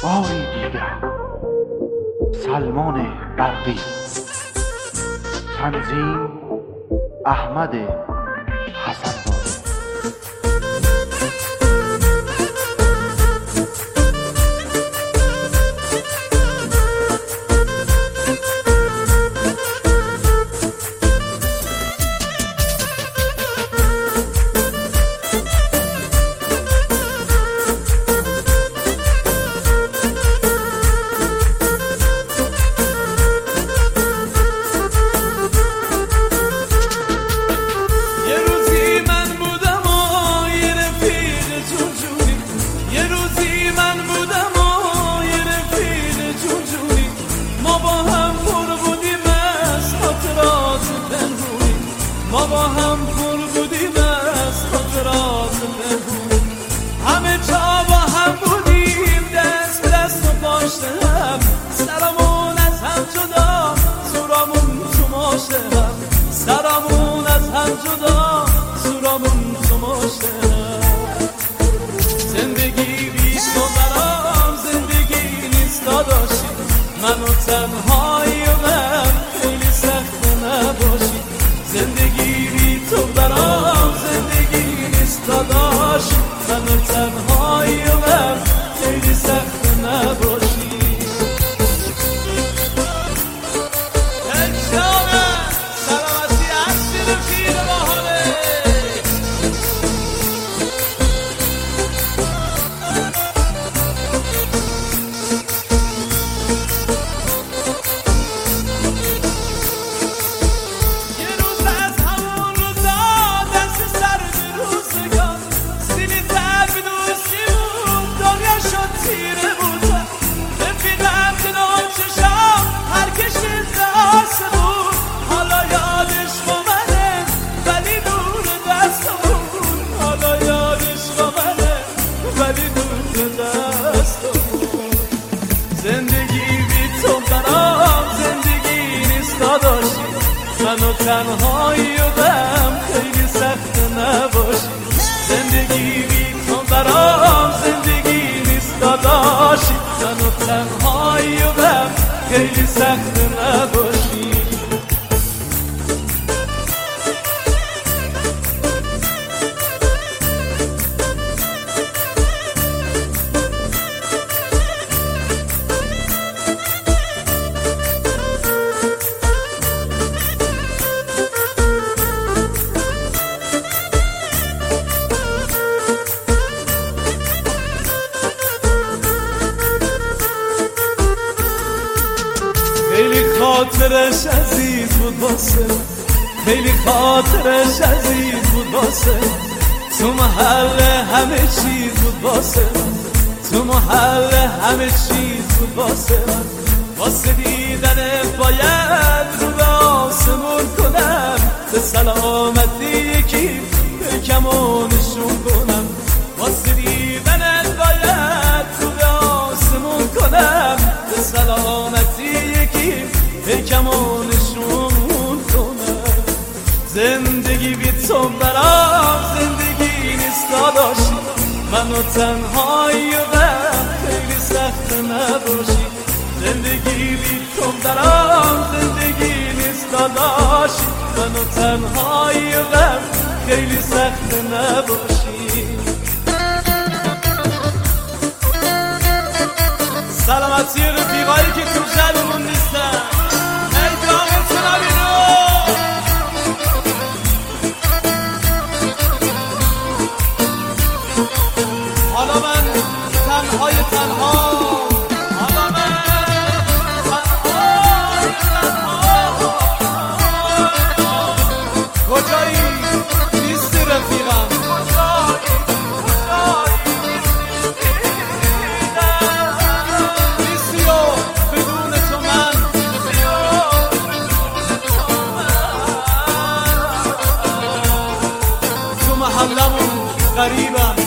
باری دیگر. سلمان برقی. تنظیم احمد حسن‌زاده. ما با هم پر بودیم از خاطرات پنهون، همه جا با هم بودیم، دست به دست و پاشته هم، سرمون از هم جدا، زورامون تو ماشه هم، سرمون از هم جدا، زورامون تو ماشه هم. زندگی بی تو برام زندگی نیست داداشی، منو تنهایی و من خیلی سخت نباشی. زندگی بی تو برام زندگی نیست داداش، منو تنهایی و من خیلی سخت نباشی. اجامه سلامتی هستی رفیق باحاله. زندگی بی تو برام زندگی نیست داداشی، منو تنهایی و غم خیلی سخت نباشی. زندگی بی تو برام زندگی نیست داداشی، منو تنهایی و غم خیلی سخت نباشی. خیلی خاطرش عزیز بود واسه، خیلی خاطرش عزیز بود واسه، تو محل همه چیز بود واسه، تو محل همه چیز بود واسه. واسه دیدن باید رو به آسمون کنم، به سلامتی یکی بکم نشون کنم. واسه دیدن باید رو به آسمون کنم، به سلامتی یکم نشون کنم. زندگی بی تو برام زندگی نیست داداشی، منو تنهایی و غم خیلی سخت نباشی. زندگی بی تو برام زندگی نیست داداشی، منو تنهایی و غم خیلی سخت نباشی. سلامتی رفیقایی که تو جلومون نیستن. حالا من تنهای تنها، حالا من تنهای تنها. کجایی نیستی رفیقم، نیستی و بدون تو من تو محلمون غریبم.